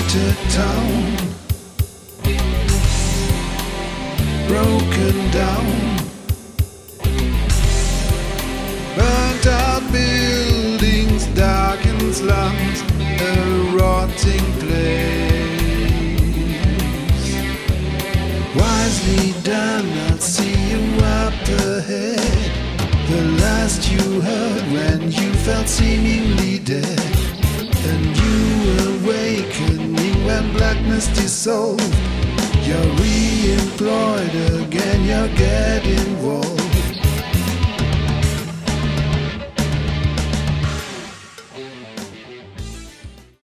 battered town, broken down, burnt out buildings, darkened slums, a rotting place. Wisely done, I'll see you up ahead. The last you heard when you felt seemingly dead, and you awakening when blackness dissolved. You're re-employed again, you're getting involved.